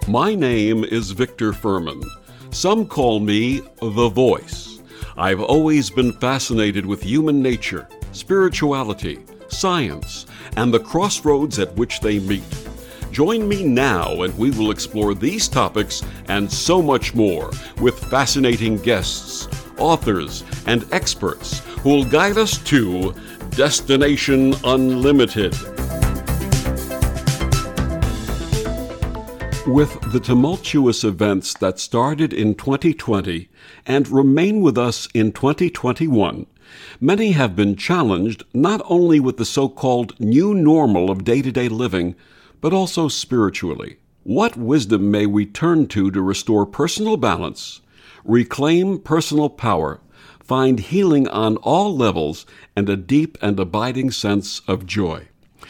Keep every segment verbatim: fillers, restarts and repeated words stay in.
My name is Victor Furman. Some call me The Voice. I've always been fascinated with human nature, spirituality, science, and the crossroads at which they meet. Join me now and we will explore these topics and so much more with fascinating guests, authors, and experts who will guide us to Destination Unlimited. With the tumultuous events that started in twenty twenty and remain with us in twenty twenty-one, many have been challenged not only with the so-called new normal of day-to-day living, but also spiritually. What wisdom may we turn to to restore personal balance, reclaim personal power, find healing on all levels, and a deep and abiding sense of joy?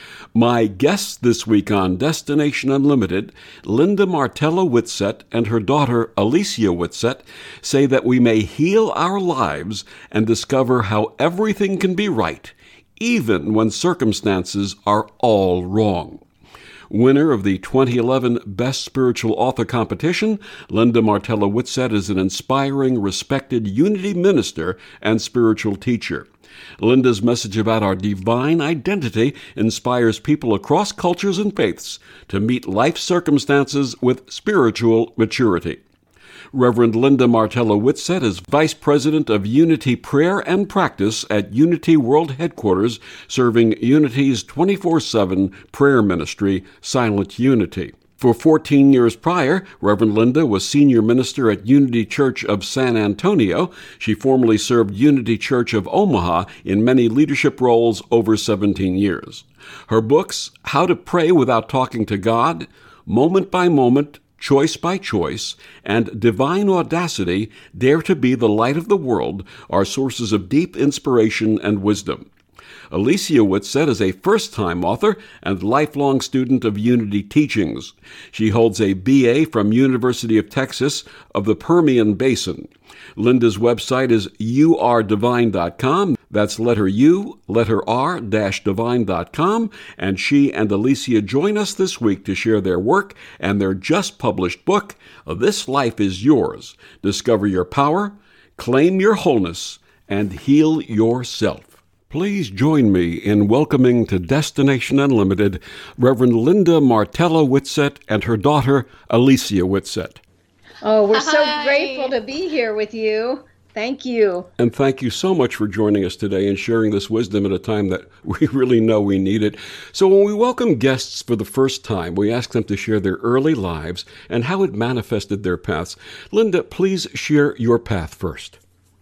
My guests this week on Destination Unlimited, Linda Martella Whitsett and her daughter Alicia Whitsett, say that we may heal our lives and discover how everything can be right, even when circumstances are all wrong. Winner of the twenty eleven Best Spiritual Author Competition, Linda Martella Whitsett is an inspiring, respected Unity minister and spiritual teacher. Linda's message about our divine identity inspires people across cultures and faiths to meet life circumstances with spiritual maturity. Reverend Linda Martella Whitsett is Vice President of Unity Prayer and Practice at Unity World Headquarters, serving Unity's twenty-four seven prayer ministry, Silent Unity. For fourteen years prior, Reverend Linda was senior minister at Unity Church of San Antonio. She formerly served Unity Church of Omaha in many leadership roles over seventeen years. Her books, How to Pray Without Talking to God, Moment by Moment, Choice by Choice, and Divine Audacity, Dare to Be the Light of the World, are sources of deep inspiration and wisdom. Alicia Whitsett is a first-time author and lifelong student of Unity teachings. She holds a B A from University of Texas of the Permian Basin. Linda's website is u r divine dot com. That's letter U, letter R, dash divine dot com. And she and Alicia join us this week to share their work and their just-published book, This Life is Yours. Discover your power, claim your wholeness, and heal yourself. Please join me in welcoming to Destination Unlimited Reverend Linda Martella Whitsett and her daughter Alicia Whitsett. Oh, we're so Hi. grateful to be here with you. Thank you. And thank you so much for joining us today and sharing this wisdom at a time that we really know we need it. So when we welcome guests for the first time, we ask them to share their early lives and how it manifested their paths. Linda, please share your path first.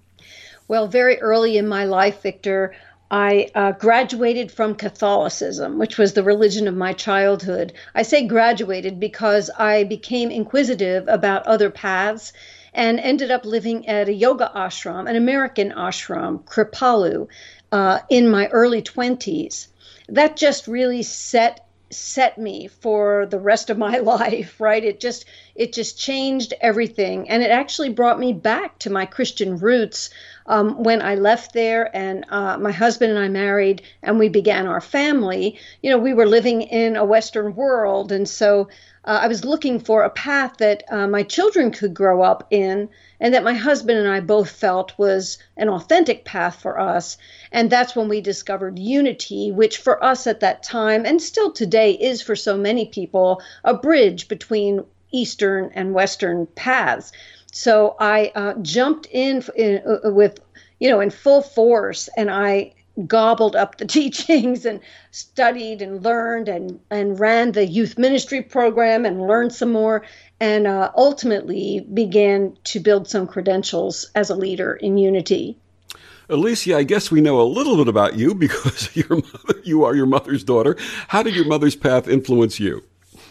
Well, very early in my life, Victor, I uh, graduated from Catholicism, which was the religion of my childhood. I say graduated because I became inquisitive about other paths and ended up living at a yoga ashram, an American ashram, Kripalu, uh, in my early twenties. That just really set set me for the rest of my life, right? It just it just changed everything. And it actually brought me back to my Christian roots um, when I left there and uh, my husband and I married and we began our family. You know, we were living in a Western world. And so uh, I was looking for a path that uh, my children could grow up in and that my husband and I both felt was an authentic path for us. And that's when we discovered Unity, which for us at that time, and still today is for so many people, a bridge between Eastern and Western paths. So I uh, jumped in, in uh, with, you know, in full force, and I gobbled up the teachings and studied and learned and, and ran the youth ministry program and learned some more, and uh, ultimately began to build some credentials as a leader in Unity. Alicia, I guess we know a little bit about you because your mother, you are your mother's daughter. How did your mother's path influence you?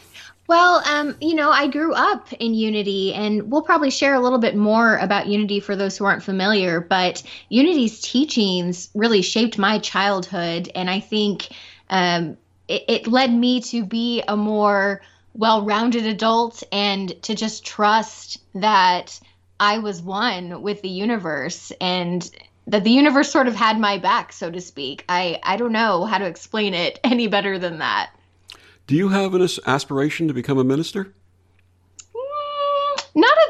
Well, um, you know, I grew up in Unity, and we'll probably share a little bit more about Unity for those who aren't familiar, but Unity's teachings really shaped my childhood, and I think um, it, it led me to be a more well-rounded adult and to just trust that I was one with the universe and that the universe sort of had my back, so to speak. I, I don't know how to explain it any better than that. Do you have an aspiration to become a minister?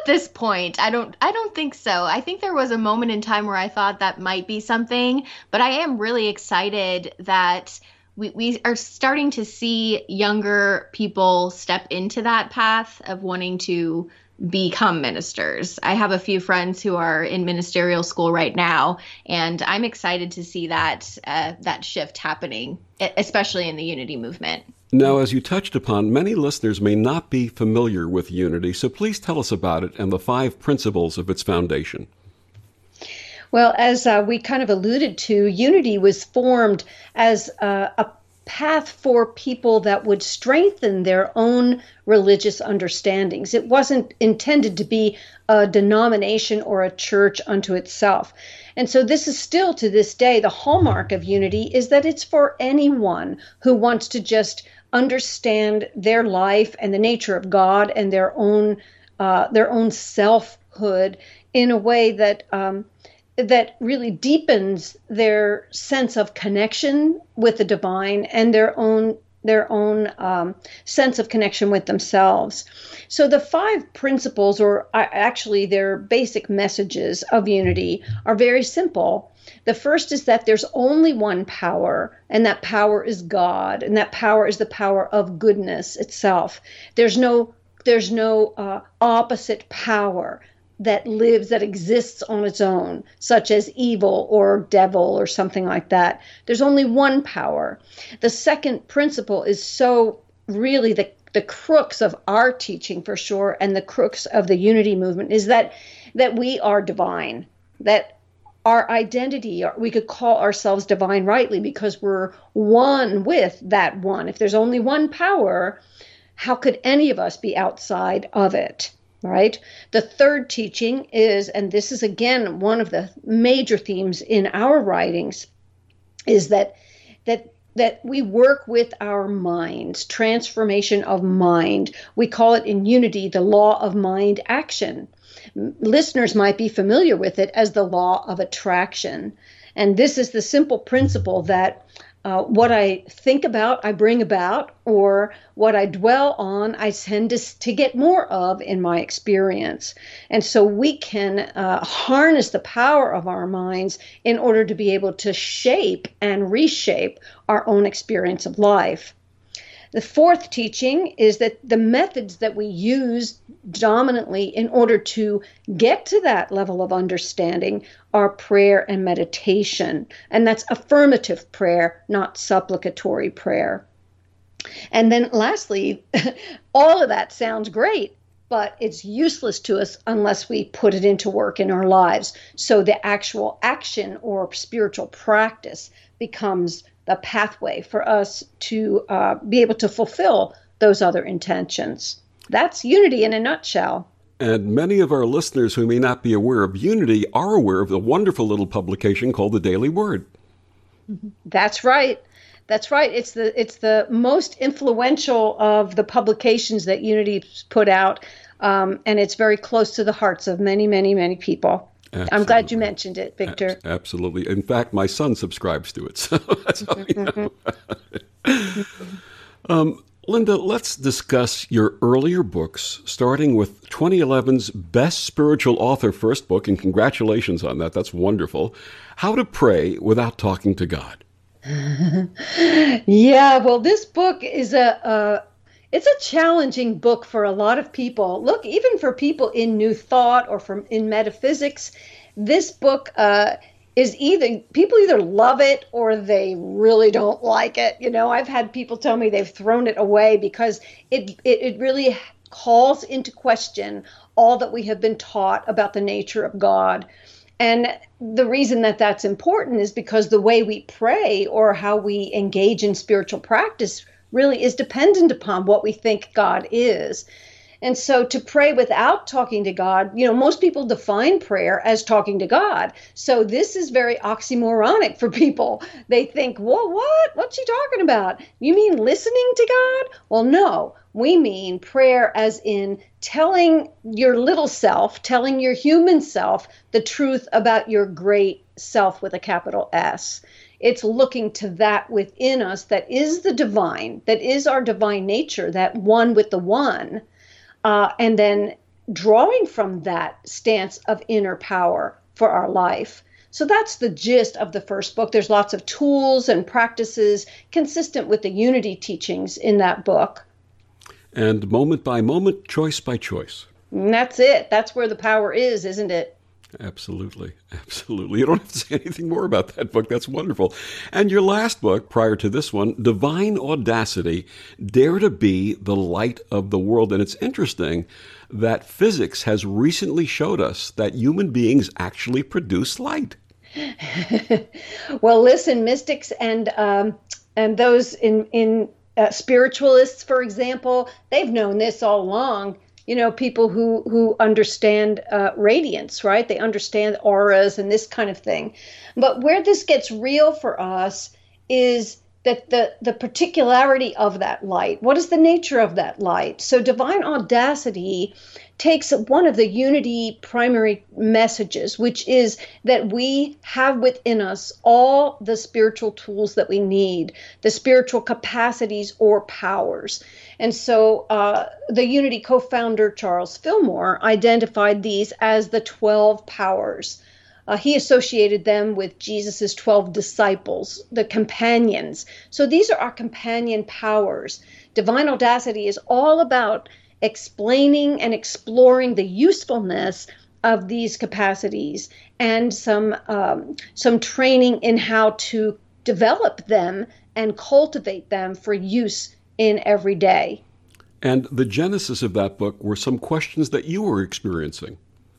at this point. I don't I don't think so. I think there was a moment in time where I thought that might be something, but I am really excited that we, we are starting to see younger people step into that path of wanting to become ministers. I have a few friends who are in ministerial school right now, and I'm excited to see that uh, that shift happening, especially in the Unity movement. Now, as you touched upon, many listeners may not be familiar with Unity, so please tell us about it and the five principles of its foundation. Well, as uh, we kind of alluded to, Unity was formed as uh, a path for people that would strengthen their own religious understandings. It wasn't intended to be a denomination or a church unto itself. And so this is still to this day, the hallmark of Unity is that it's for anyone who wants to just understand their life and the nature of God and their own uh, their own selfhood in a way that um, that really deepens their sense of connection with the divine and their own their own um, sense of connection with themselves. So the five principles, or uh, actually their basic messages of Unity, are very simple. The first is that there's only one power, and that power is God, and that power is the power of goodness itself. There's no there's no uh, opposite power that lives, that exists on its own, such as evil or devil or something like that. There's only one power. The second principle is so really the, the crux of our teaching for sure, and the crux of the Unity movement is that that we are divine, that our identity, we could call ourselves divine rightly because we're one with that one. If there's only one power, how could any of us be outside of it? Right? The third teaching is, and this is again one of the major themes in our writings, is that that that we work with our minds, transformation of mind. We call it in Unity the law of mind action. Listeners might be familiar with it as the law of attraction. And this is the simple principle that Uh, what I think about, I bring about, or what I dwell on, I tend to, to get more of in my experience. And so we can uh, harness the power of our minds in order to be able to shape and reshape our own experience of life. The fourth teaching is that the methods that we use dominantly in order to get to that level of understanding are prayer and meditation. And that's affirmative prayer, not supplicatory prayer. And then lastly, all of that sounds great, but it's useless to us unless we put it into work in our lives. So the actual action or spiritual practice becomes the pathway for us to uh, be able to fulfill those other intentions. That's Unity in a nutshell. And many of our listeners who may not be aware of Unity are aware of the wonderful little publication called the Daily Word. That's right. That's right. It's the it's the most influential of the publications that Unity's put out, um, and it's very close to the hearts of many, many, many people. Absolutely. I'm glad you mentioned it, Victor. Absolutely. In fact, my son subscribes to it, so that's how we know. um, Linda, let's discuss your earlier books, starting with twenty eleven's Best Spiritual Author first book, and congratulations on that. That's wonderful. How to Pray Without Talking to God. Yeah, well, this book is a... a It's a challenging book for a lot of people. Look, even for people in New Thought or from in metaphysics, this book uh, is either, people either love it or they really don't like it. You know, I've had people tell me they've thrown it away because it it, it really calls into question all that we have been taught about the nature of God. And the reason that that's important is because the way we pray or how we engage in spiritual practice really is dependent upon what we think God is. And so to pray without talking to God, you know, most people define prayer as talking to God. So this is very oxymoronic for people. They think, well, what? What's she talking about? You mean listening to God? Well, no, we mean prayer as in telling your little self, telling your human self the truth about your great self with a capital S. It's looking to that within us that is the divine, that is our divine nature, that one with the one, uh, and then drawing from that stance of inner power for our life. So that's the gist of the first book. There's lots of tools and practices consistent with the unity teachings in that book. And moment by moment, choice by choice. And that's it. That's where the power is, isn't it? Absolutely. Absolutely. You don't have to say anything more about that book. That's wonderful. And your last book, prior to this one, Divine Audacity, Dare to Be the Light of the World. And it's interesting that physics has recently showed us that human beings actually produce light. Well, listen, mystics and um, and those in, in uh, spiritualists, for example, they've known this all along. You know, people who, who understand uh, radiance, right? They understand auras and this kind of thing. But where this gets real for us is that the, the particularity of that light. What is the nature of that light? So Divine Audacity takes one of the unity primary messages, which is that we have within us all the spiritual tools that we need, the spiritual capacities or powers. And so uh, the Unity co-founder, Charles Fillmore, identified these as the twelve powers. Uh, he associated them with Jesus's twelve disciples, the companions. So these are our companion powers. Divine Audacity is all about explaining and exploring the usefulness of these capacities and some um, some training in how to develop them and cultivate them for use in every day. And the genesis of that book were some questions that you were experiencing.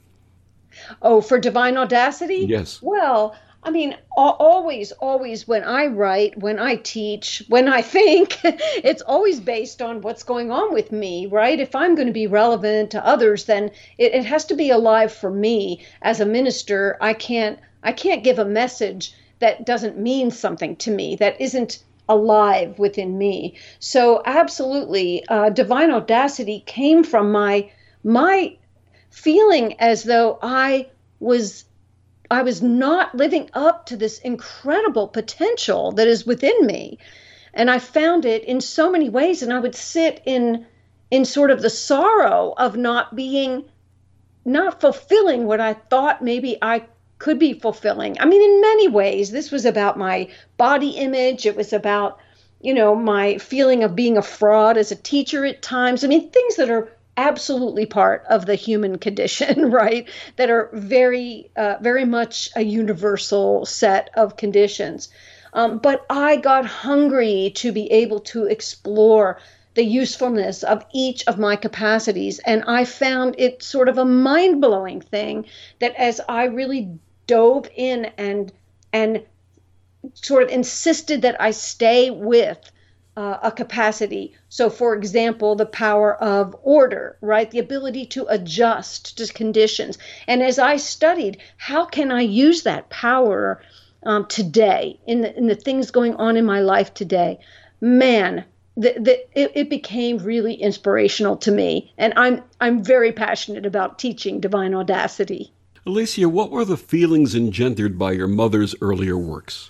Oh, for Divine Audacity? Yes. Well, I mean, always, always when I write, when I teach, when I think, it's always based on what's going on with me, right? If I'm going to be relevant to others, then it, it has to be alive for me. As a minister, I can't, I can't give a message that doesn't mean something to me, that isn't alive within me. So absolutely, uh, Divine Audacity came from my, my feeling as though I was I was not living up to this incredible potential that is within me. And I found it in so many ways. And I would sit in in sort of the sorrow of not being, not fulfilling what I thought maybe I could be fulfilling. I mean, in many ways, this was about my body image. It was about, you know, my feeling of being a fraud as a teacher at times. I mean, things that are absolutely part of the human condition, right? That are very, uh, very much a universal set of conditions. Um, but I got hungry to be able to explore the usefulness of each of my capacities. And I found it sort of a mind-blowing thing that as I really dove in and, and sort of insisted that I stay with Uh, a capacity. So, for example, the power of order, right? The ability to adjust to conditions. And as I studied, how can I use that power um, today in the, in the things going on in my life today? Man, the, the, it, it became really inspirational to me. And I'm I'm very passionate about teaching Divine Audacity. Alicia, what were the feelings engendered by your mother's earlier works?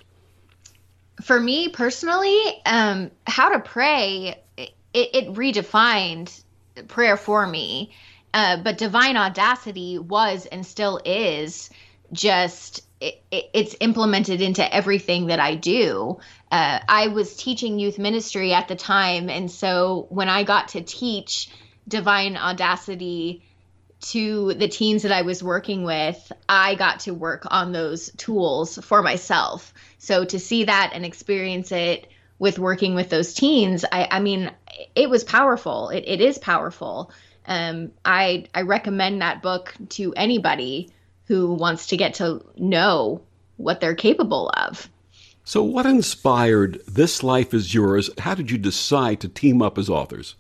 For me personally, um, How to Pray, it, it redefined prayer for me. Uh, but Divine Audacity was and still is just, it, it, it's implemented into everything that I do. Uh, I was teaching youth ministry at the time. And so when I got to teach Divine Audacity to the teens that I was working with, I got to work on those tools for myself. So to see that and experience it with working with those teens, I, I mean, it was powerful. It, it is powerful. Um, I, I recommend that book to anybody who wants to get to know what they're capable of. So what inspired This Life Is Yours? How did you decide to team up as authors?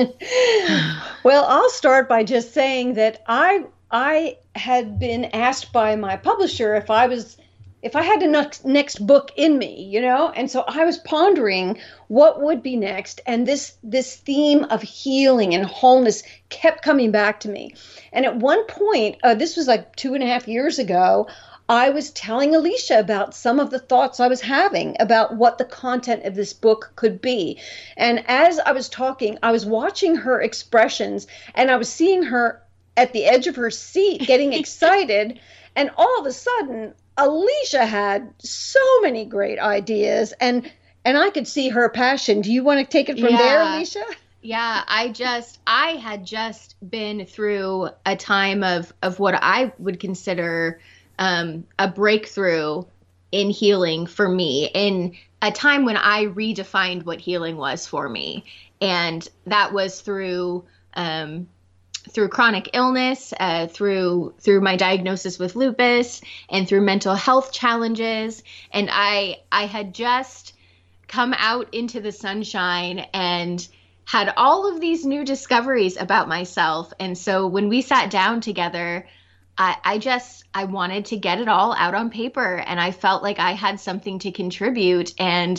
Well, I'll start by just saying that I I had been asked by my publisher if I was if I had a next, next book in me, you know, and so I was pondering what would be next, and this this theme of healing and wholeness kept coming back to me. And at one point, uh, this was like two and a half years ago, I was telling Alicia about some of the thoughts I was having about what the content of this book could be. And as I was talking, I was watching her expressions, and I was seeing her at the edge of her seat, getting excited. And all of a sudden, Alicia had so many great ideas, and and I could see her passion. Do you want to take it from yeah. there, Alicia? Yeah, I just, I had just been through a time of, of what I would consider um, a breakthrough in healing for me, in a time when I redefined what healing was for me. And that was through, um, through chronic illness, uh, through, through my diagnosis with lupus, and through mental health challenges. And I, I had just come out into the sunshine and had all of these new discoveries about myself. And so when we sat down together, I, I just, I wanted to get it all out on paper, and I felt like I had something to contribute. And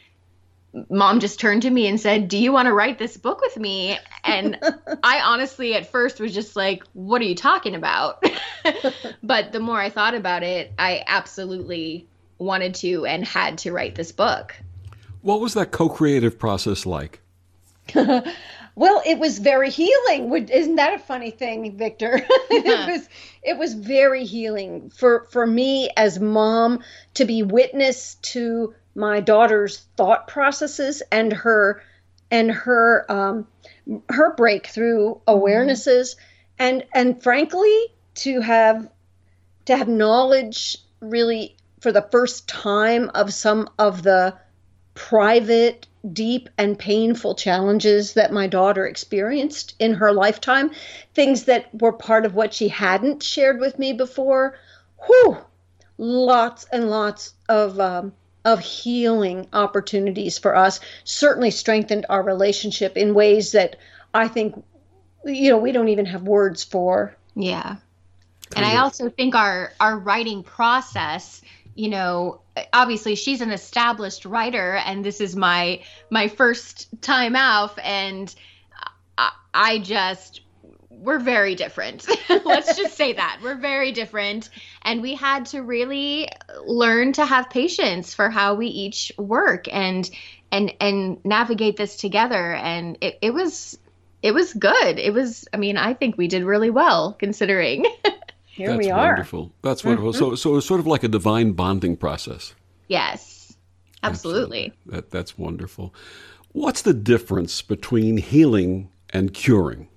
Mom just turned to me and said, do you want to write this book with me? And I honestly at first was just like, what are you talking about? But the more I thought about it, I absolutely wanted to and had to write this book. What was that co-creative process like? Well, it was very healing. Would- Isn't that a funny thing, Victor? it was it was very healing for, for me as mom to be witness to my daughter's thought processes and her and her um, her breakthrough awarenesses, and and frankly to have to have knowledge really for the first time of some of the private, deep and painful challenges that my daughter experienced in her lifetime, things that were part of what she hadn't shared with me before. Whew, lots and lots of um, of healing opportunities for us. Certainly strengthened our relationship in ways that I think, you know, we don't even have words for. Yeah. And I also think our, our writing process, you know, obviously she's an established writer, and this is my my first time out, and I, I just, we're very different. Let's just say that. We're very different. And we had to really learn to have patience for how we each work and and and navigate this together. And it, it was it was good. It was, I mean, I think we did really well considering. Here That's we are. Wonderful. That's wonderful. Mm-hmm. So, so it's sort of like a divine bonding process. Yes, absolutely. absolutely. That that's wonderful. What's the difference between healing and curing?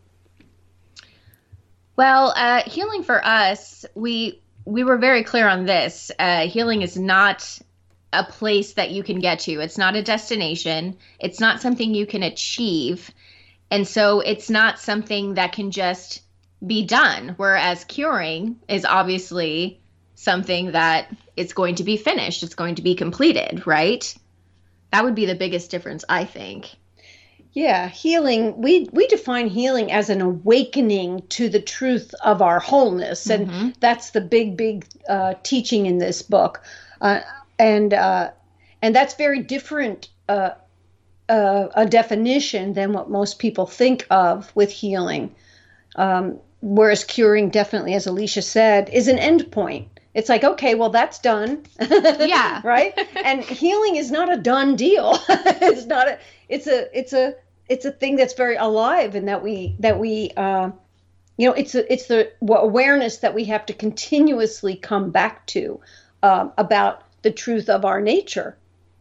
Well, uh, healing for us, we we were very clear on this. Uh, healing is not a place that you can get to. It's not a destination. It's not something you can achieve, and so it's not something that can just be done, whereas curing is obviously something that it's going to be finished. It's going to be completed, right? That would be the biggest difference, I think. Yeah, healing, we, we define healing as an awakening to the truth of our wholeness. And mm-hmm. that's the big, big uh, teaching in this book. Uh, and uh, and that's very different uh, uh, a definition than what most people think of with healing. Um, Whereas curing, definitely, as Alicia said, is an end point. It's like, okay, well, that's done. Yeah. Right? And healing is not a done deal. It's not a, it's a, it's a, it's a thing that's very alive, and that we, that we, uh, you know, it's a, it's the awareness that we have to continuously come back to um, about the truth of our nature.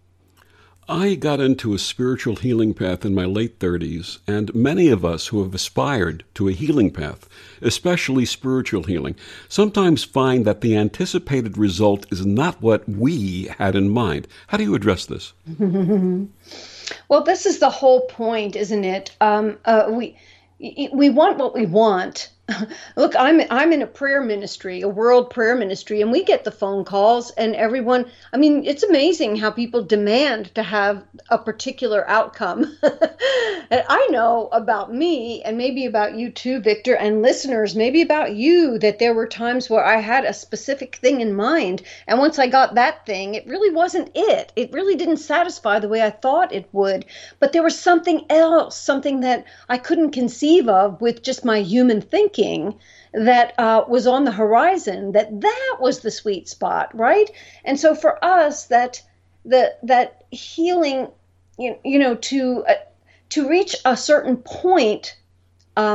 I got into a spiritual healing path in my late thirties, and many of us who have aspired to a healing path, especially spiritual healing, sometimes find that the anticipated result is not what we had in mind. How do you address this? Well, this is the whole point, isn't it? Um, uh, we we want what we want. Look, I'm I'm in a prayer ministry, a world prayer ministry, and we get the phone calls, and everyone, I mean, it's amazing how people demand to have a particular outcome. And I know about me, and maybe about you too, Victor, and listeners, maybe about you, that there were times where I had a specific thing in mind, and once I got that thing, it really wasn't it. It really didn't satisfy the way I thought it would, but there was something else, something that I couldn't conceive of with just my human thinking, that uh, was on the horizon, that that was the sweet spot, right? And so for us, that the that healing, you, you know, to uh, to reach a certain point, um,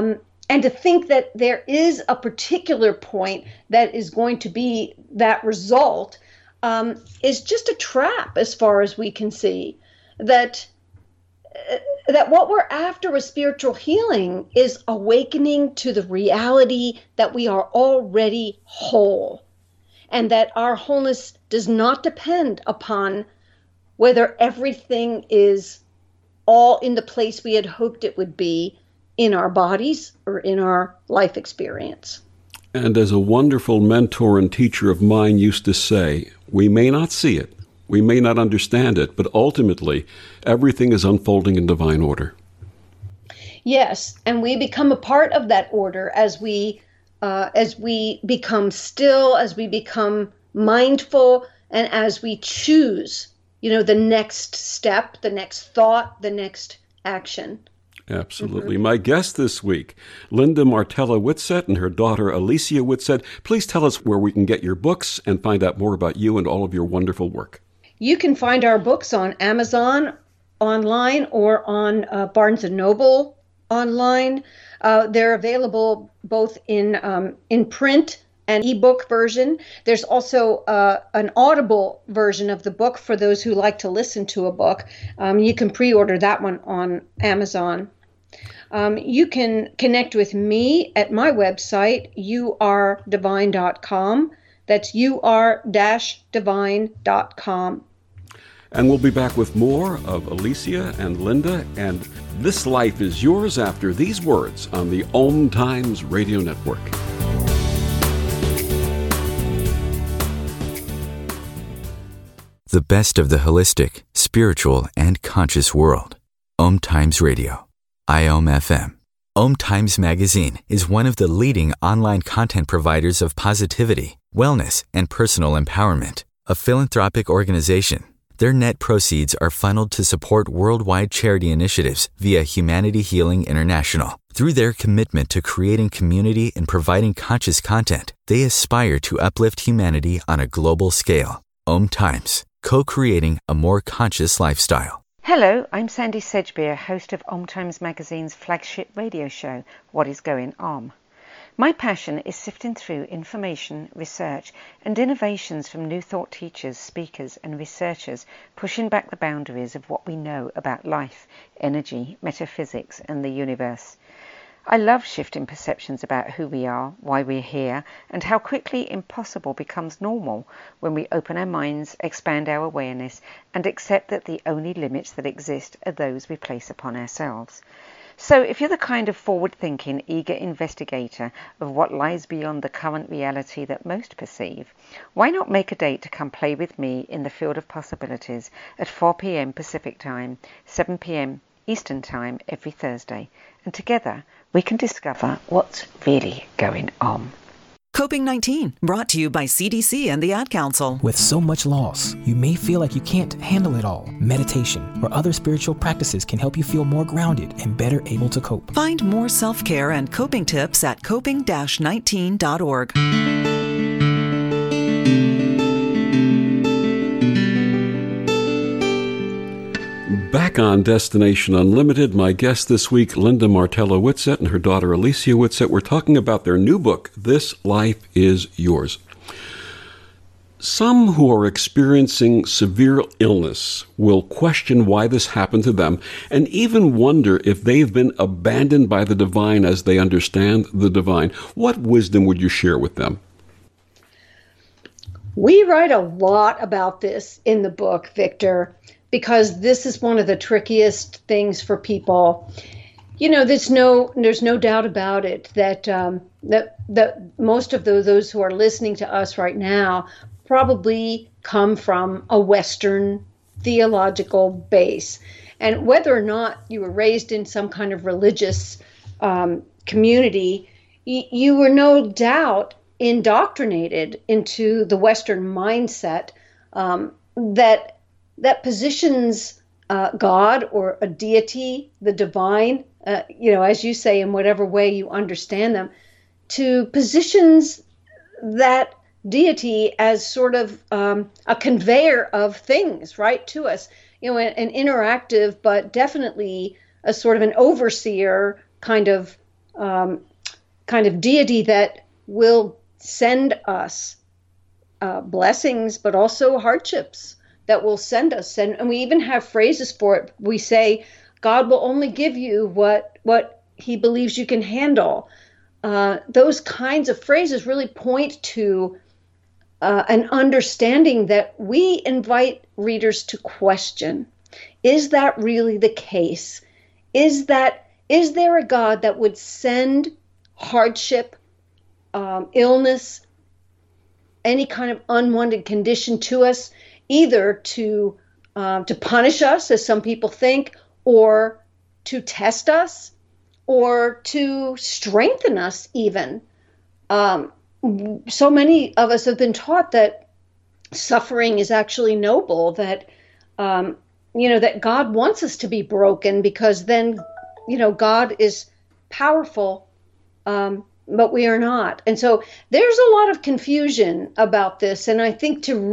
and to think that there is a particular point that is going to be that result um, is just a trap as far as we can see. That that what we're after with spiritual healing is awakening to the reality that we are already whole, and that our wholeness does not depend upon whether everything is all in the place we had hoped it would be in our bodies or in our life experience. And as a wonderful mentor and teacher of mine used to say, we may not see it, we may not understand it, but ultimately, everything is unfolding in divine order. Yes, and we become a part of that order as we uh, as we become still, as we become mindful, and as we choose, you know, the next step, the next thought, the next action. Absolutely. Mm-hmm. My guest this week, Linda Martella Whitsett and her daughter Alicia Whitsett. Please tell us where we can get your books and find out more about you and all of your wonderful work. You can find our books on Amazon online or on uh, Barnes and Noble online. Uh, they're available both in um, in print and ebook version. There's also uh, an audible version of the book for those who like to listen to a book. Um, you can pre-order that one on Amazon. Um, you can connect with me at my website, u r divine dot com. That's u r divine dot com. And we'll be back with more of Alicia and Linda and This Life is Yours after these words on the Om Times Radio Network. The best of the holistic, spiritual, and conscious world. Om Times Radio. I O M F M. Om Times Magazine is one of the leading online content providers of positivity, wellness, and personal empowerment. A philanthropic organization, their net proceeds are funneled to support worldwide charity initiatives via Humanity Healing International. Through their commitment to creating community and providing conscious content, they aspire to uplift humanity on a global scale. Om Times, co-creating a more conscious lifestyle. Hello, I'm Sandy Sedgbeer, host of Om Times Magazine's flagship radio show, What is Going Om. My passion is sifting through information, research, and innovations from new thought teachers, speakers, and researchers pushing back the boundaries of what we know about life, energy, metaphysics, and the universe. I love shifting perceptions about who we are, why we're here, and how quickly impossible becomes normal when we open our minds, expand our awareness, and accept that the only limits that exist are those we place upon ourselves. So if you're the kind of forward-thinking, eager investigator of what lies beyond the current reality that most perceive, why not make a date to come play with me in the field of possibilities at four p.m. Pacific Time, seven p.m. Eastern Time every Thursday, and together we can discover what's really going on. Coping nineteen, brought to you by C D C and the Ad Council. With so much loss, you may feel like you can't handle it all. Meditation or other spiritual practices can help you feel more grounded and better able to cope. Find more self-care and coping tips at coping nineteen dot org. Back on Destination Unlimited, my guest this week, Linda Martella Whitsett and her daughter Alicia Whitsett. We're talking about their new book, This Life is Yours. Some who are experiencing severe illness will question why this happened to them and even wonder if they've been abandoned by the divine as they understand the divine. What wisdom would you share with them? We write a lot about this in the book, Victor, because this is one of the trickiest things for people. You know, there's no there's no doubt about it that um, that that most of those, those who are listening to us right now probably come from a Western theological base. And whether or not you were raised in some kind of religious um, community, y- you were no doubt indoctrinated into the Western mindset um, that that positions uh, God or a deity, the divine, uh, you know, as you say, in whatever way you understand them, to positions that deity as sort of um, a conveyor of things, right, to us, you know, an, an interactive, but definitely a sort of an overseer kind of um, kind of deity that will send us uh, blessings, but also hardships that will send us. And, and we even have phrases for it. We say, God will only give you what what he believes you can handle. Uh, those kinds of phrases really point to uh, an understanding that we invite readers to question. Is that really the case? Is that is there a God that would send hardship, um, illness, any kind of unwanted condition to us, either to uh, to punish us, as some people think, or to test us, or to strengthen us even? Um, so many of us have been taught that suffering is actually noble, that, um, you know, that God wants us to be broken because then, you know, God is powerful, um, but we are not. And so there's a lot of confusion about this. And I think to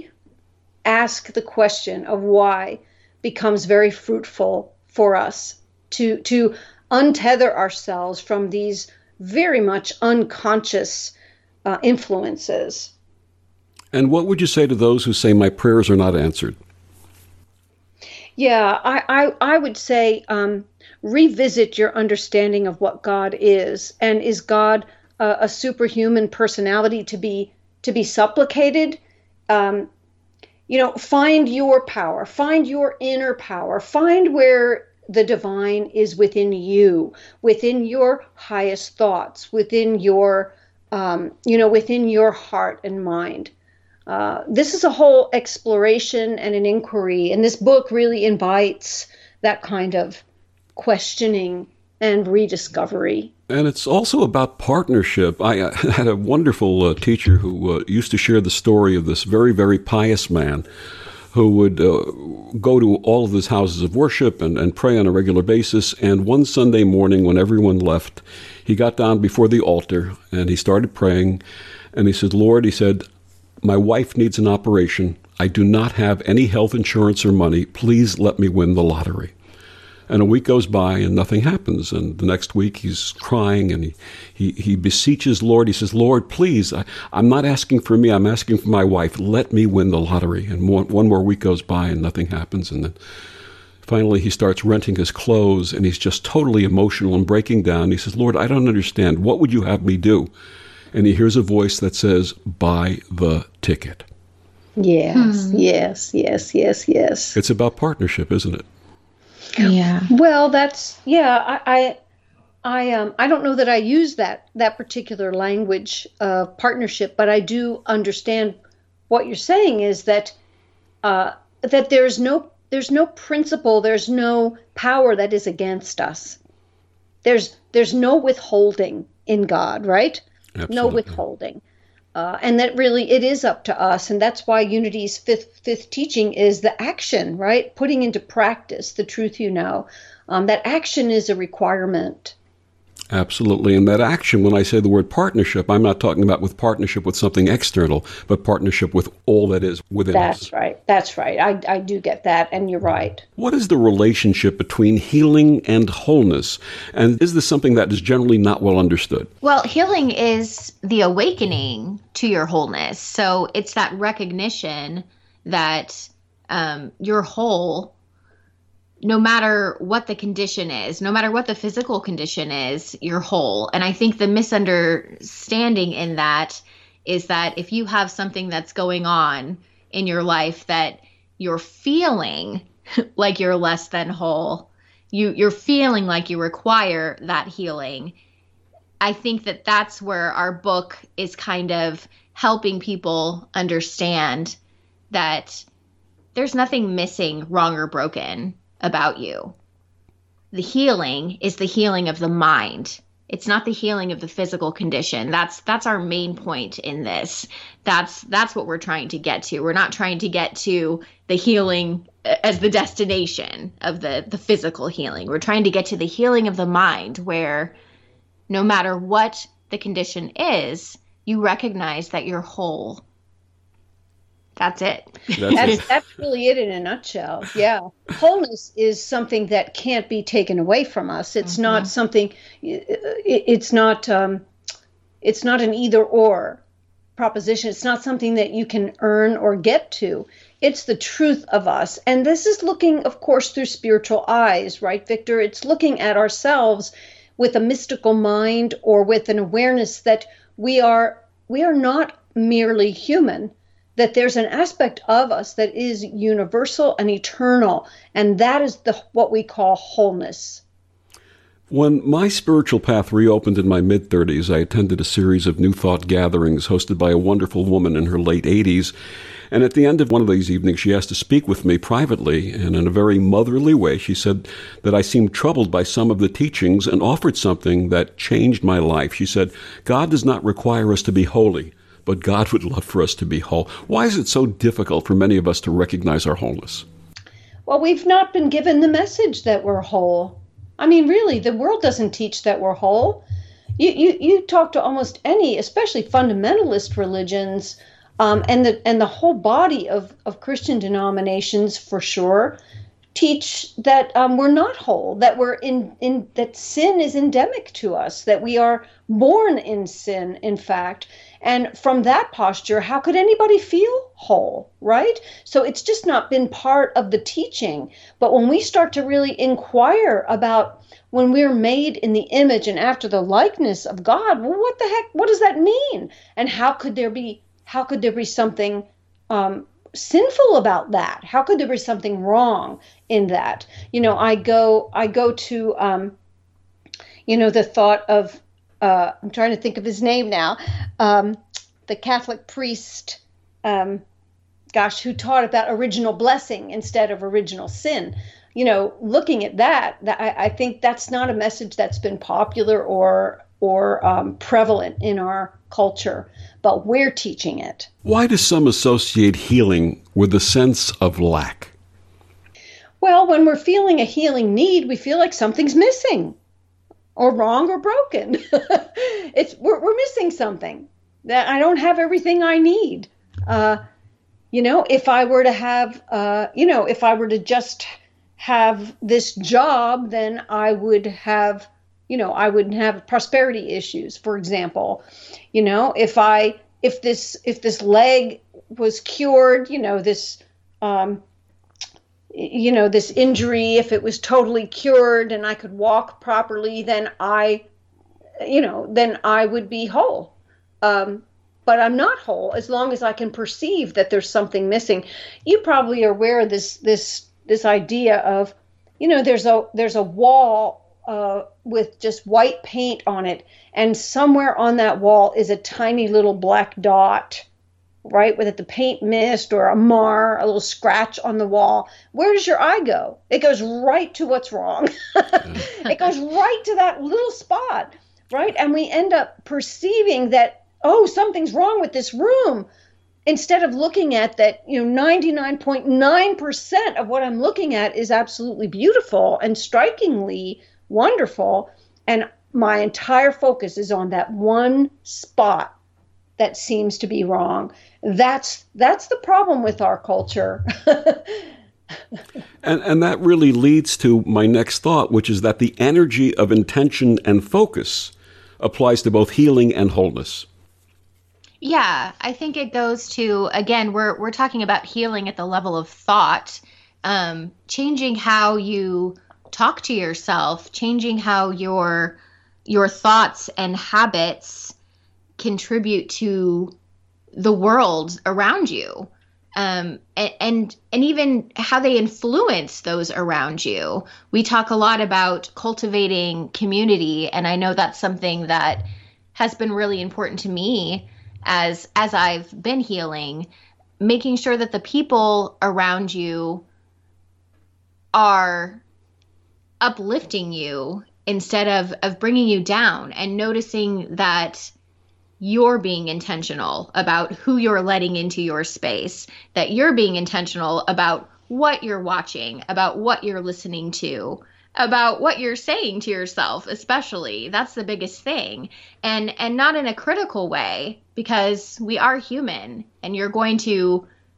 re-ask the question of why becomes very fruitful for us, to to untether ourselves from these very much unconscious uh, influences. And what would you say to those who say my prayers are not answered? Yeah, I, I, I would say um, revisit your understanding of what God is. And is God uh, a superhuman personality to be to be supplicated? Um, you know, find your power, find your inner power, find where the divine is within you, within your highest thoughts, within your, um, you know, within your heart and mind. Uh, this is a whole exploration and an inquiry, and this book really invites that kind of questioning and rediscovery. And it's also about partnership. I uh, had a wonderful uh, teacher who uh, used to share the story of this very, very pious man who would uh, go to all of his houses of worship and, and pray on a regular basis. And one Sunday morning when everyone left, he got down before the altar and he started praying. And he said, Lord, he said, my wife needs an operation. I do not have any health insurance or money. Please let me win the lottery. And a week goes by and nothing happens. And the next week he's crying and he, he, he beseeches Lord. He says, Lord, please, I, I'm not asking for me. I'm asking for my wife. Let me win the lottery. And one, one more week goes by and nothing happens. And then finally he starts renting his clothes and he's just totally emotional and breaking down. He says, Lord, I don't understand. What would you have me do? And he hears a voice that says, buy the ticket. Yes, Hmm. yes, yes, yes, yes. It's about partnership, isn't it? Yeah. Well, that's yeah. I, I, I um, I don't know that I use that that particular language of partnership, but I do understand what you're saying is that uh, that there's no there's no principle, there's no power that is against us. There's there's no withholding in God, right? Absolutely. No withholding. Uh, and that really, it is up to us. And that's why Unity's fifth fifth teaching is the action, right? Putting into practice the truth you know. Um, that action is a requirement. Absolutely. And that action, when I say the word partnership, I'm not talking about with partnership with something external, but partnership with all that is within us. That's right. That's right. I, I do get that. And you're right. What is the relationship between healing and wholeness? And is this something that is generally not well understood? Well, healing is the awakening to your wholeness. So it's that recognition that um, you're whole no matter what the condition is, no matter what the physical condition is, you're whole. And I think the misunderstanding in that is that if you have something that's going on in your life that you're feeling like you're less than whole, you, you're feeling like you require that healing, I think that that's where our book is kind of helping people understand that there's nothing missing, wrong, or broken about you. The healing is the healing of the mind. It's not the healing of the physical condition. That's that's our main point in this. That's that's what we're trying to get to. We're not trying to get to the healing as the destination of the, the physical healing. We're trying to get to the healing of the mind, where no matter what the condition is, you recognize that you're whole. That's it. That's, That's, it. that's really it in a nutshell. Yeah. Wholeness is something that can't be taken away from us. It's mm-hmm. not something, it, it's not, um, it's not an either or proposition. It's not something that you can earn or get to. It's the truth of us. And this is looking, of course, through spiritual eyes, right, Victor? It's looking at ourselves with a mystical mind or with an awareness that we are, we are not merely human, that there's an aspect of us that is universal and eternal, and that is the what we call wholeness. When my spiritual path reopened in my mid-thirties, I attended a series of New Thought gatherings hosted by a wonderful woman in her late eighties, and at the end of one of these evenings, she asked to speak with me privately, and in a very motherly way, she said that I seemed troubled by some of the teachings and offered something that changed my life. She said, "God does not require us to be holy, but God would love for us to be whole." Why is it so difficult for many of us to recognize our wholeness? Well, we've not been given the message that we're whole. I mean, really, the world doesn't teach that we're whole. You you, you talk to almost any, especially fundamentalist religions, um, and the and the whole body of, of Christian denominations, for sure, teach that um, we're not whole, that we're in, in that sin is endemic to us, that we are born in sin, in fact. And from that posture, how could anybody feel whole, right? So it's just not been part of the teaching. But when we start to really inquire about when we're made in the image and after the likeness of God, well, what the heck, what does that mean? And how could there be, how could there be something um, sinful about that? How could there be something wrong in that? You know, I go, I go to, um, you know, the thought of, Uh, I'm trying to think of his name now, um, the Catholic priest, um, gosh, who taught about original blessing instead of original sin. You know, looking at that, that I, I think that's not a message that's been popular or or um, prevalent in our culture, but we're teaching it. Why do some associate healing with a sense of lack? Well, when we're feeling a healing need, we feel like something's missing, or wrong or broken. it's we're, we're missing something, that I don't have everything I need. Uh, you know, if I were to have, uh, you know, if I were to just have this job, then I would have, you know, I wouldn't have prosperity issues, for example. You know, if I, if this, if this leg was cured, you know, this, um, you know, this injury, if it was totally cured and I could walk properly, then I, you know, then I would be whole. Um, but I'm not whole as long as I can perceive that there's something missing. You probably are aware of this, this, this idea of, you know, there's a, there's a wall uh, with just white paint on it. And somewhere on that wall is a tiny little black dot, right? With it, the paint mist or a mar, a little scratch on the wall. Where does your eye go? It goes right to what's wrong. It goes right to that little spot, right? And we end up perceiving that, oh, something's wrong with this room, instead of looking at that, you know, ninety-nine point nine percent of what I'm looking at is absolutely beautiful and strikingly wonderful. And my entire focus is on that one spot that seems to be wrong. That's that's the problem with our culture. and and that really leads to my next thought, which is that the energy of intention and focus applies to both healing and wholeness. Yeah, I think it goes to, again, we're we're talking about healing at the level of thought, um, changing how you talk to yourself, changing how your your thoughts and habits contribute to the world around you, um, and, and and even how they influence those around you. We talk a lot about cultivating community, and I know that's something that has been really important to me as as I've been healing, making sure that the people around you are uplifting you instead of of bringing you down, and noticing that you're being intentional about who you're letting into your space, that you're being intentional about what you're watching, about what you're listening to, about what you're saying to yourself, especially. That's the biggest thing. And and not in a critical way, because we are human, and you're going to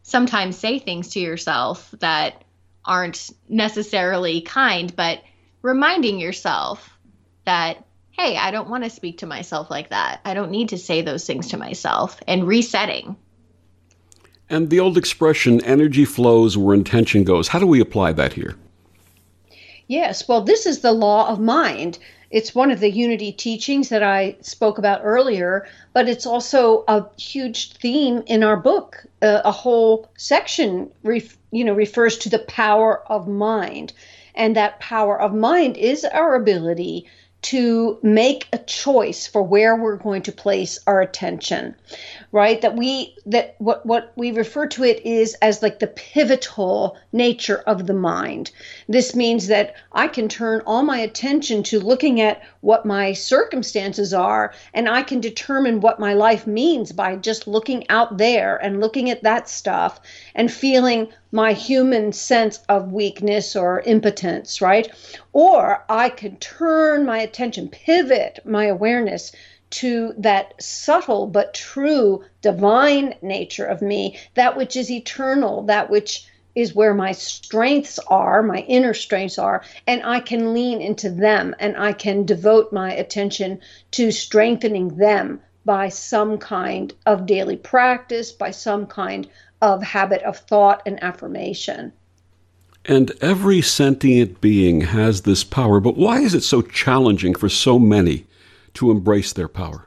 sometimes say things to yourself that aren't necessarily kind, but reminding yourself that, hey, I don't want to speak to myself like that. I don't need to say those things to myself, and resetting. And the old expression, energy flows where intention goes. How do we apply that here? Yes, well, this is the law of mind. It's one of the unity teachings that I spoke about earlier, but it's also a huge theme in our book. Uh, a whole section, ref, you know, refers to the power of mind. And that power of mind is our ability to make a choice for where we're going to place our attention, right? That we, that what, what we refer to it is as like the pivotal nature of the mind. This means that I can turn all my attention to looking at what my circumstances are, and I can determine what my life means by just looking out there and looking at that stuff and feeling my human sense of weakness or impotence, right? Or I could turn my attention, pivot my awareness to that subtle but true divine nature of me, that which is eternal, that which is where my strengths are, my inner strengths are, and I can lean into them, and I can devote my attention to strengthening them by some kind of daily practice, by some kind of habit of thought and affirmation. And every sentient being has this power, but why is it so challenging for so many to embrace their power?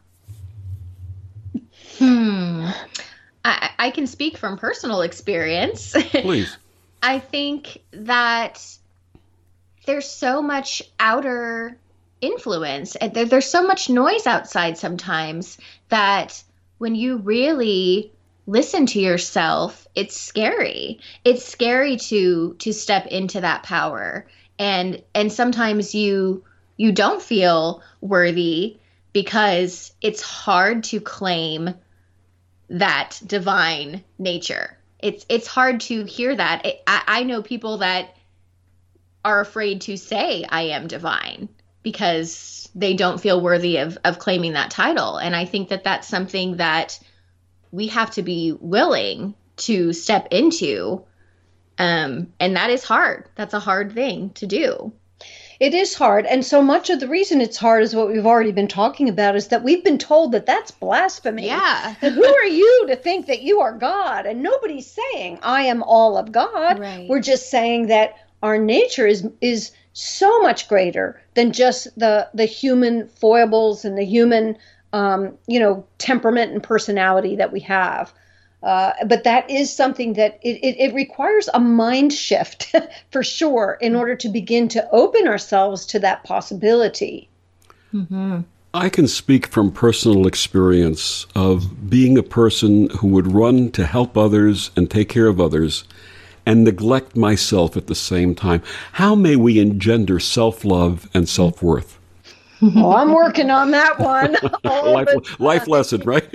Hmm. I, I can speak from personal experience. Please. I think that there's so much outer influence, and there, there's so much noise outside sometimes that when you really listen to yourself, it's scary. It's scary to to step into that power. And and sometimes you you don't feel worthy because it's hard to claim that divine nature. It's it's hard to hear that. It, I, I know people that are afraid to say I am divine because they don't feel worthy of of claiming that title. And I think that that's something that we have to be willing to step into. Um, and that is hard. That's a hard thing to do. It is hard. And so much of the reason it's hard is what we've already been talking about, is that we've been told that that's blasphemy. Yeah. Who are you to think that you are God? And nobody's saying I am all of God. Right. We're just saying that our nature is is so much greater than just the the human foibles and the human um, you know, temperament and personality that we have. Uh, but that is something that it, it, it requires a mind shift for sure in order to begin to open ourselves to that possibility. Mm-hmm. I can speak from personal experience of being a person who would run to help others and take care of others and neglect myself at the same time. How may we engender self-love and self-worth? Oh, I'm working on that one. life, life lesson, right?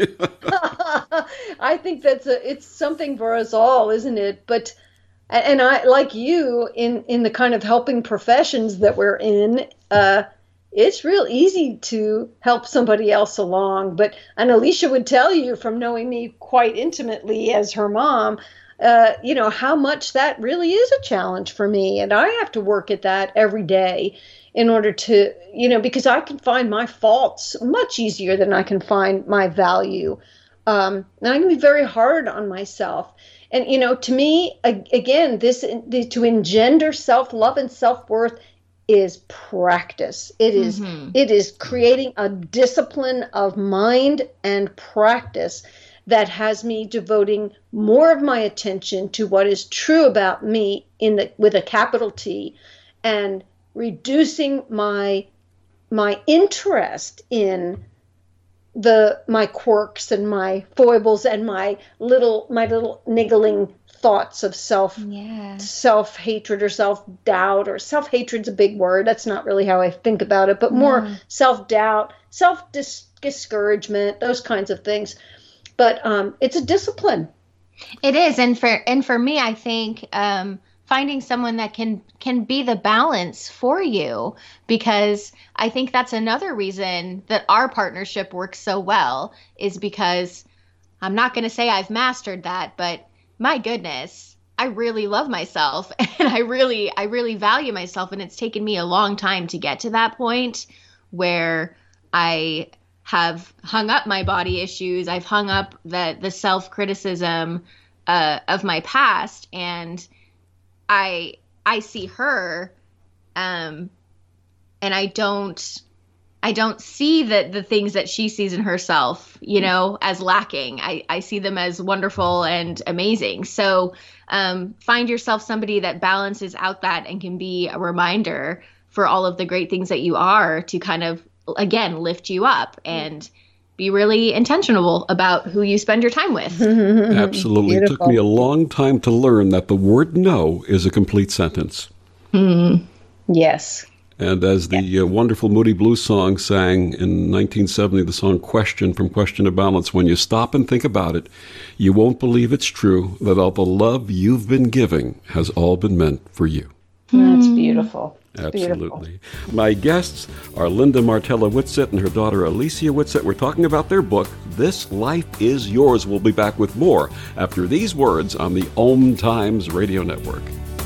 I think that's a, it's something for us all, isn't it? But, and I, like you, in, in the kind of helping professions that we're in, uh, it's real easy to help somebody else along. But, and Alicia would tell you from knowing me quite intimately as her mom, uh, you know, how much that really is a challenge for me. And I have to work at that every day in order to, you know, because I can find my faults much easier than I can find my value. Um, and I can be very hard on myself. And, you know, to me, again, this the, to engender self-love and self-worth is practice. It is, mm-hmm. it is creating a discipline of mind and practice that has me devoting more of my attention to what is true about me in the with a capital T, and reducing my my interest in the my quirks and my foibles and my little my little niggling thoughts of self yeah. self hatred or self doubt, or self hatred's a big word. That's not really how I think about it, but more no. self doubt, self discouragement, those kinds of things. But um, it's a discipline. It is, and for and for me, I think um, finding someone that can can be the balance for you, because I think that's another reason that our partnership works so well, is because I'm not going to say I've mastered that, but my goodness, I really love myself and I really, I really value myself. And it's taken me a long time to get to that point where I have hung up my body issues. I've hung up the, the self-criticism uh, of my past. And I, I see her, um, and I don't, I don't see the, the things that she sees in herself, you know, as lacking. I, I see them as wonderful and amazing. So um, find yourself somebody that balances out that and can be a reminder for all of the great things that you are to kind of, again, lift you up and be really intentional about who you spend your time with. Absolutely. Beautiful. It took me a long time to learn that the word no is a complete sentence. Mm. Yes. And as the yeah. uh, wonderful Moody Blues song sang in nineteen seventy, the song Question from Question to Balance, when you stop and think about it, you won't believe it's true that all the love you've been giving has all been meant for you. That's beautiful. It's Absolutely. beautiful. My guests are Linda Martella Whitsett and her daughter Alicia Whitsett. We're talking about their book, This Life Is Yours. We'll be back with more after these words on the Om Times Radio Network.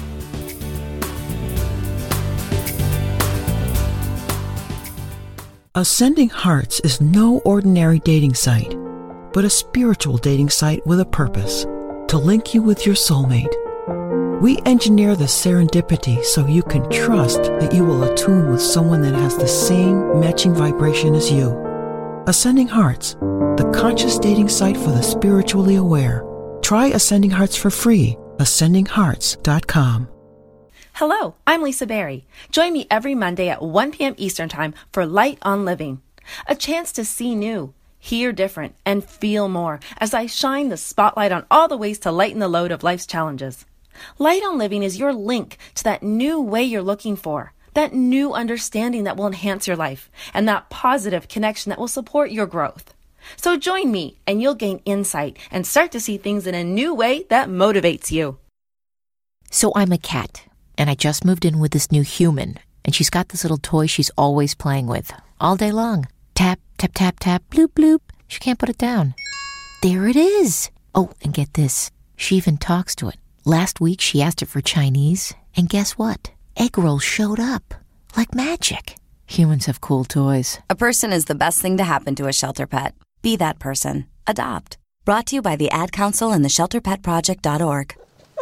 Ascending Hearts is no ordinary dating site, but a spiritual dating site with a purpose, to link you with your soulmate. We engineer the serendipity so you can trust that you will attune with someone that has the same matching vibration as you. Ascending Hearts, the conscious dating site for the spiritually aware. Try Ascending Hearts for free, ascending hearts dot com. Hello, I'm Lisa Berry. Join me every Monday at one p.m. Eastern Time for Light on Living, a chance to see new, hear different, and feel more as I shine the spotlight on all the ways to lighten the load of life's challenges. Light on Living is your link to that new way you're looking for, that new understanding that will enhance your life, and that positive connection that will support your growth. So join me and you'll gain insight and start to see things in a new way that motivates you. So I'm a cat. And I just moved in with this new human, and she's got this little toy she's always playing with, all day long. Tap, tap, tap, tap, bloop, bloop. She can't put it down. There it is. Oh, and get this. She even talks to it. Last week, she asked it for Chinese, and guess what? Egg rolls showed up. Like magic. Humans have cool toys. A person is the best thing to happen to a shelter pet. Be that person. Adopt. Brought to you by the Ad Council and the shelter pet project dot org.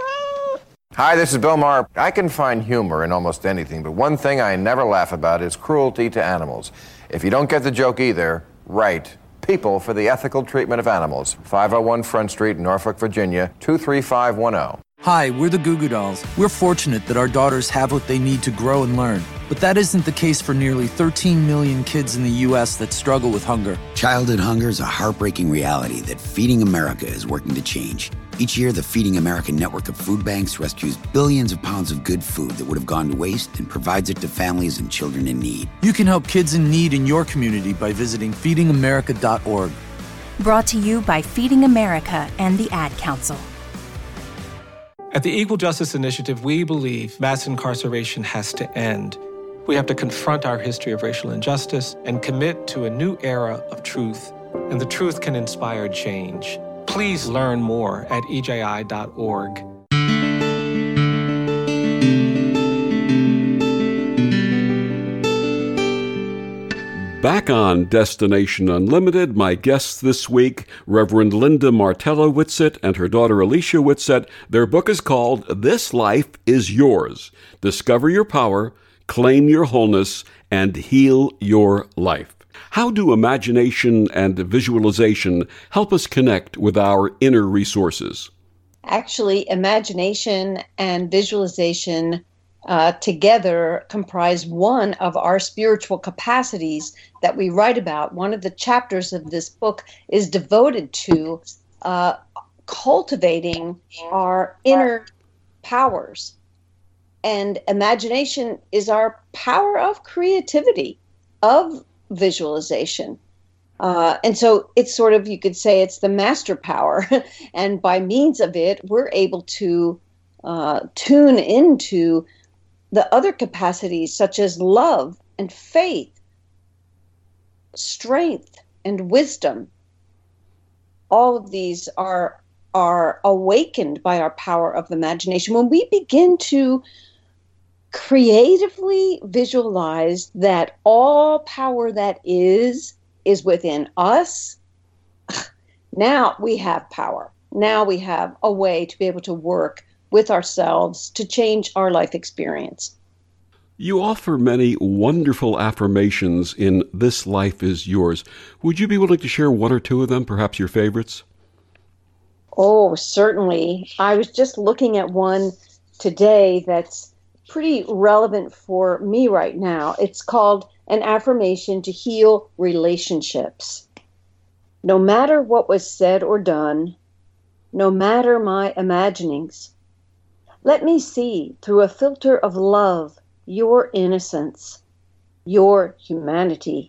Hi, this is Bill Maher. I can find humor in almost anything, but one thing I never laugh about is cruelty to animals. If you don't get the joke either, write People for the Ethical Treatment of Animals, five oh one Front Street, Norfolk, Virginia, two three five one oh. Hi, we're the Goo Goo Dolls. We're fortunate that our daughters have what they need to grow and learn. But that isn't the case for nearly thirteen million kids in the U S that struggle with hunger. Childhood hunger is a heartbreaking reality that Feeding America is working to change. Each year, the Feeding America network of food banks rescues billions of pounds of good food that would have gone to waste and provides it to families and children in need. You can help kids in need in your community by visiting feeding america dot org. Brought to you by Feeding America and the Ad Council. At the Equal Justice Initiative, we believe mass incarceration has to end. We have to confront our history of racial injustice and commit to a new era of truth. And the truth can inspire change. Please learn more at E J I dot org. Back on Destination Unlimited, my guests this week, Reverend Linda Martella Whitsett and her daughter Alicia Whitsett. Their book is called This Life Is Yours. Discover your power, claim your wholeness, and heal your life. How do imagination and visualization help us connect with our inner resources? Actually, imagination and visualization uh, together comprise one of our spiritual capacities that we write about. One of the chapters of this book is devoted to uh, cultivating our inner powers. And imagination is our power of creativity, of visualization. Uh, and so it's sort of, you could say it's the master power. And by means of it, we're able to uh, tune into the other capacities such as love and faith, strength and wisdom. All of these are are awakened by our power of imagination, when we begin to creatively visualize that all power that is, is within us, now we have power. Now we have a way to be able to work with ourselves to change our life experience. You offer many wonderful affirmations in This Life is Yours. Would you be willing to share one or two of them, perhaps your favorites? Oh, certainly. I was just looking at one today that's pretty relevant for me right now. It's called An Affirmation to Heal Relationships. No matter what was said or done, no matter my imaginings, let me see through a filter of love your innocence, your humanity.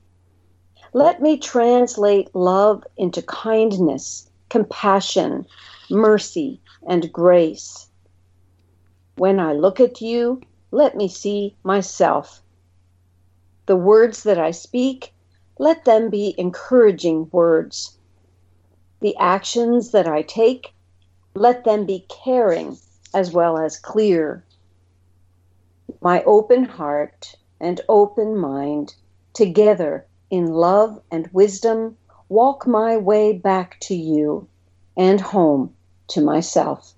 Let me translate love into kindness, compassion, mercy, and grace. When I look at you, let me see myself. The words that I speak, let them be encouraging words. The actions that I take, let them be caring as well as clear. My open heart and open mind, together in love and wisdom, walk my way back to you and home to myself.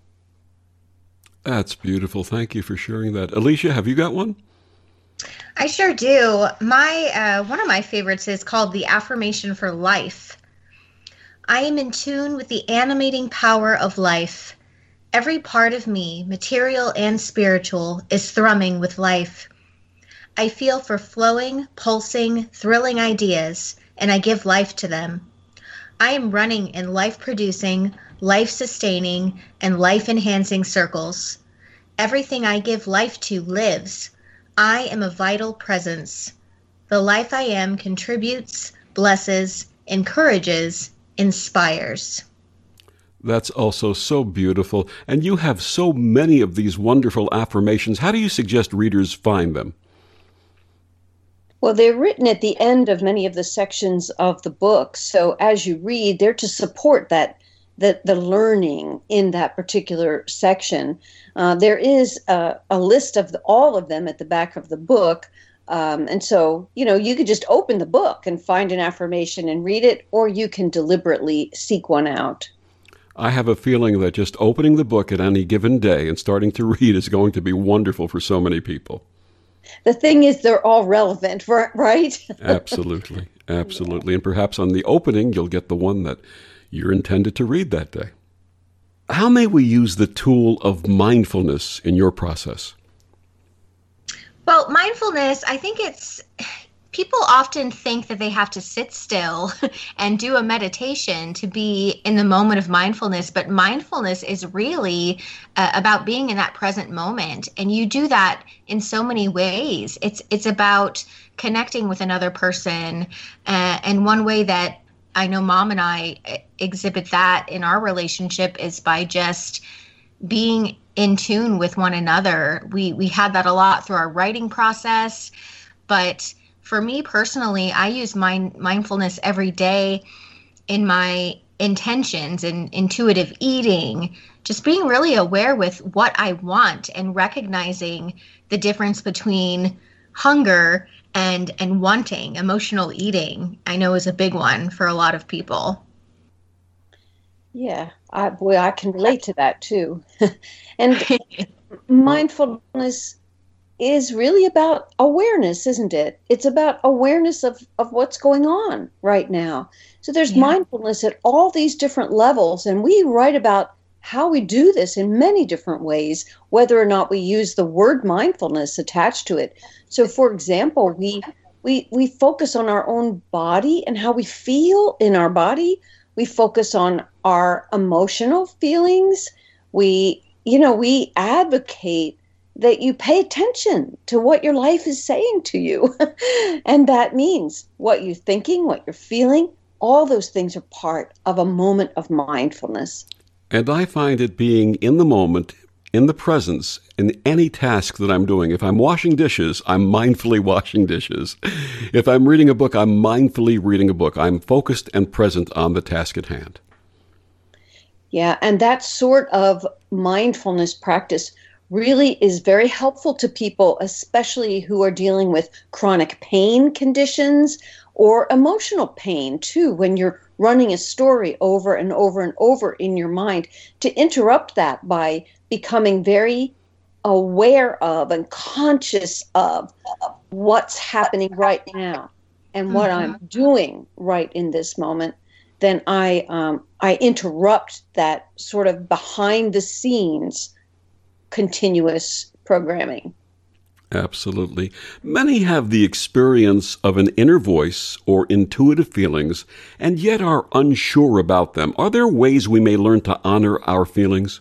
That's beautiful. Thank you for sharing that. Alicia, have you got one? I sure do. My uh, one of my favorites is called The Affirmation for Life. I am in tune with the animating power of life. Every part of me, material and spiritual, is thrumming with life. I feel for flowing, pulsing, thrilling ideas, and I give life to them. I am running in life-producing, life-sustaining, and life-enhancing circles. Everything I give life to lives. I am a vital presence. The life I am contributes, blesses, encourages, inspires. That's also so beautiful. And you have so many of these wonderful affirmations. How do you suggest readers find them? Well, they're written at the end of many of the sections of the book. So as you read, they're to support that, the, the learning in that particular section. Uh, there is a, a list of the, all of them at the back of the book. Um, and so, you know, you could just open the book and find an affirmation and read it, or you can deliberately seek one out. I have a feeling that just opening the book at any given day and starting to read is going to be wonderful for so many people. The thing is, they're all relevant, right? Absolutely. Absolutely. And perhaps on the opening, you'll get the one that you're intended to read that day. How may we use the tool of mindfulness in your process? Well, mindfulness, I think it's, people often think that they have to sit still and do a meditation to be in the moment of mindfulness, but mindfulness is really uh, about being in that present moment. And you do that in so many ways. It's it's about connecting with another person. Uh, and one way that I know Mom and I exhibit that in our relationship is by just being in tune with one another. We we had that a lot through our writing process, but for me personally, I use mind, mindfulness every day in my intentions and intuitive eating, just being really aware with what I want and recognizing the difference between hunger and and wanting. Emotional eating, I know, is a big one for a lot of people. Yeah, I, boy, I can relate to that too. And mindfulness is really about awareness, isn't it? It's about awareness of, of what's going on right now. So there's yeah. mindfulness at all these different levels, and we write about how we do this in many different ways, whether or not we use the word mindfulness attached to it. So, for example, we we we focus on our own body and how we feel in our body. We focus on our emotional feelings. We, you know, we advocate that you pay attention to what your life is saying to you. And that means what you're thinking, what you're feeling, all those things are part of a moment of mindfulness. And I find it being in the moment, in the presence, in any task that I'm doing. If I'm washing dishes, I'm mindfully washing dishes. If I'm reading a book, I'm mindfully reading a book. I'm focused and present on the task at hand. Yeah, and that sort of mindfulness practice really is very helpful to people, especially who are dealing with chronic pain conditions or emotional pain too, when you're running a story over and over and over in your mind, to interrupt that by becoming very aware of and conscious of what's happening right now and what mm-hmm. I'm doing right in this moment. Then I um, I interrupt that sort of behind the scenes continuous programming. Absolutely. Many have the experience of an inner voice or intuitive feelings and yet are unsure about them. Are there ways we may learn to honor our feelings?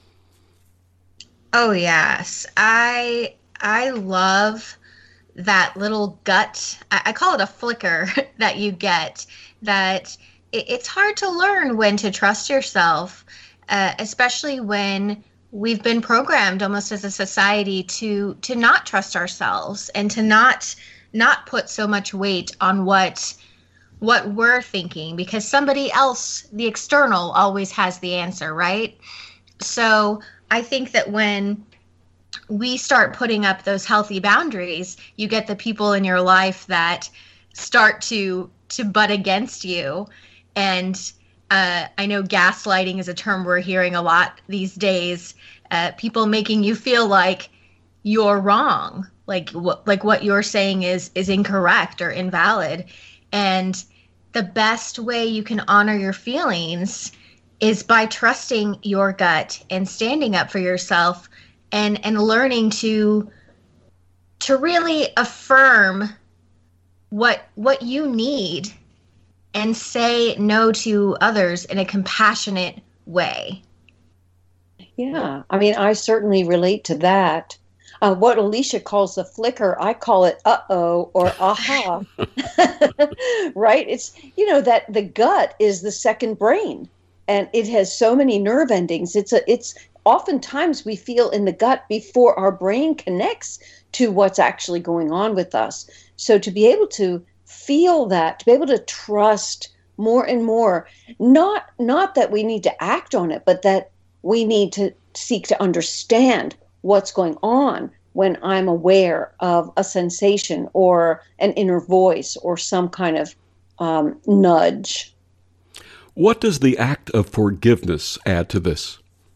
Oh, yes. I I love that little gut. I, I call it a flicker that you get, that it, it's hard to learn when to trust yourself, uh, especially when we've been programmed almost as a society to to not trust ourselves and to not not put so much weight on what what we're thinking, because somebody else, the external, always has the answer, right? So I think that when we start putting up those healthy boundaries, you get the people in your life that start to to butt against you. And Uh, I know gaslighting is a term we're hearing a lot these days. Uh, people making you feel like you're wrong, like what like what you're saying is is incorrect or invalid. And the best way you can honor your feelings is by trusting your gut and standing up for yourself, and and learning to to really affirm what what you need and say no to others in a compassionate way. Yeah, I mean, I certainly relate to that. Uh, what Alicia calls the flicker, I call it uh-oh or aha. Right? It's, you know, that the gut is the second brain, and it has so many nerve endings. It's a, it's oftentimes we feel in the gut before our brain connects to what's actually going on with us. So to be able to feel that, to be able to trust more and more, not not that we need to act on it, but that we need to seek to understand what's going on when I'm aware of a sensation or an inner voice or some kind of um, nudge. What does the act of forgiveness add to this?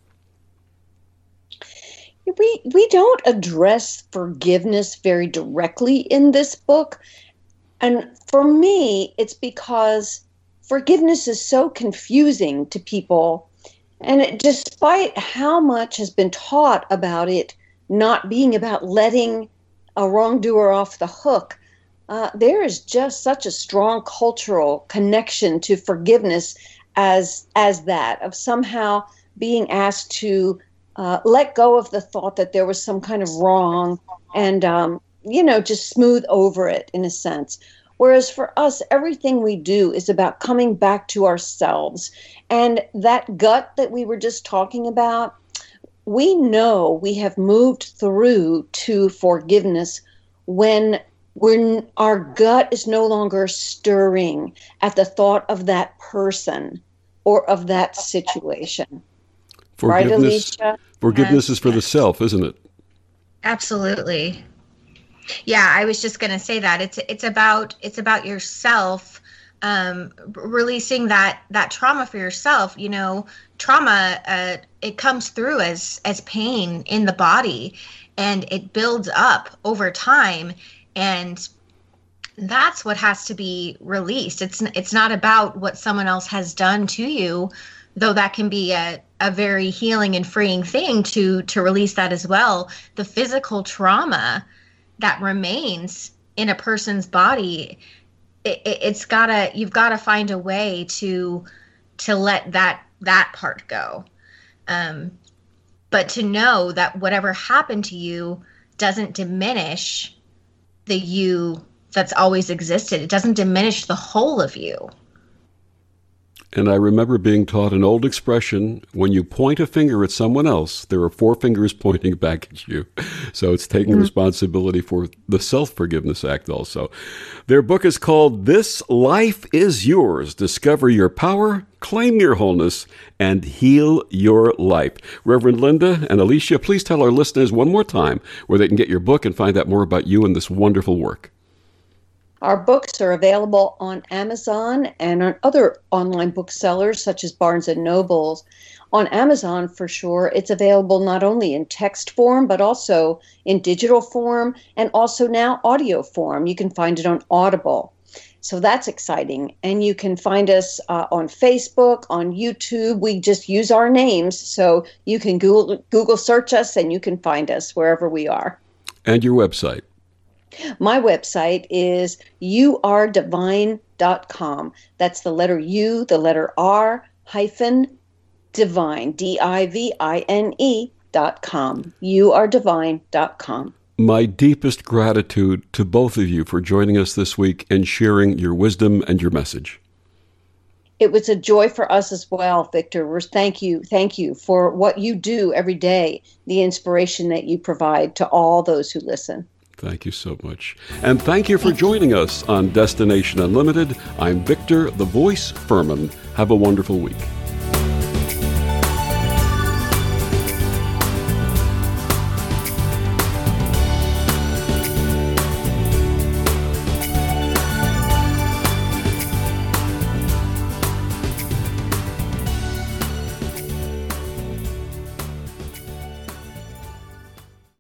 We we don't address forgiveness very directly in this book. And for me, it's because forgiveness is so confusing to people. And it, despite how much has been taught about it not being about letting a wrongdoer off the hook, uh, there is just such a strong cultural connection to forgiveness as as that, of somehow being asked to uh, let go of the thought that there was some kind of wrong and, um, you know, just smooth over it in a sense. Whereas for us, everything we do is about coming back to ourselves. And that gut that we were just talking about, we know we have moved through to forgiveness when when our gut is no longer stirring at the thought of that person or of that situation. Forgiveness, right, Alicia? Forgiveness yes, is for yes. the self, isn't it? Absolutely. Yeah, I was just going to say that it's it's about it's about yourself, um, releasing that that trauma for yourself. You know, trauma uh, it comes through as as pain in the body, and it builds up over time, and that's what has to be released. It's it's not about what someone else has done to you, though that can be a a very healing and freeing thing to to release that as well. The physical trauma that remains in a person's body, it, it, it's gotta, you've gotta find a way to, to let that, that part go. Um, but to know that whatever happened to you doesn't diminish the you that's always existed. It doesn't diminish the whole of you. And I remember being taught an old expression, when you point a finger at someone else, there are four fingers pointing back at you. So it's taking mm-hmm. responsibility for the Self-Forgiveness Act also. Their book is called This Life Is Yours. Discover your power, claim your wholeness, and heal your life. Reverend Linda and Alicia, please tell our listeners one more time where they can get your book and find out more about you and this wonderful work. Our books are available on Amazon and on other online booksellers such as Barnes and Noble. On Amazon, for sure, it's available not only in text form, but also in digital form and also now audio form. You can find it on Audible. So that's exciting. And you can find us uh, on Facebook, on YouTube. We just use our names. So you can Google, Google search us and you can find us wherever we are. And your website? My website is you are divine dot com. That's the letter U, the letter R, hyphen, divine, D I V I N E dot com. you are divine dot com. My deepest gratitude to both of you for joining us this week and sharing your wisdom and your message. It was a joy for us as well, Victor. We're, thank you. Thank you for what you do every day, the inspiration that you provide to all those who listen. Thank you so much. And thank you for joining us on Destination Unlimited. I'm Victor, the Voice Furman. Have a wonderful week.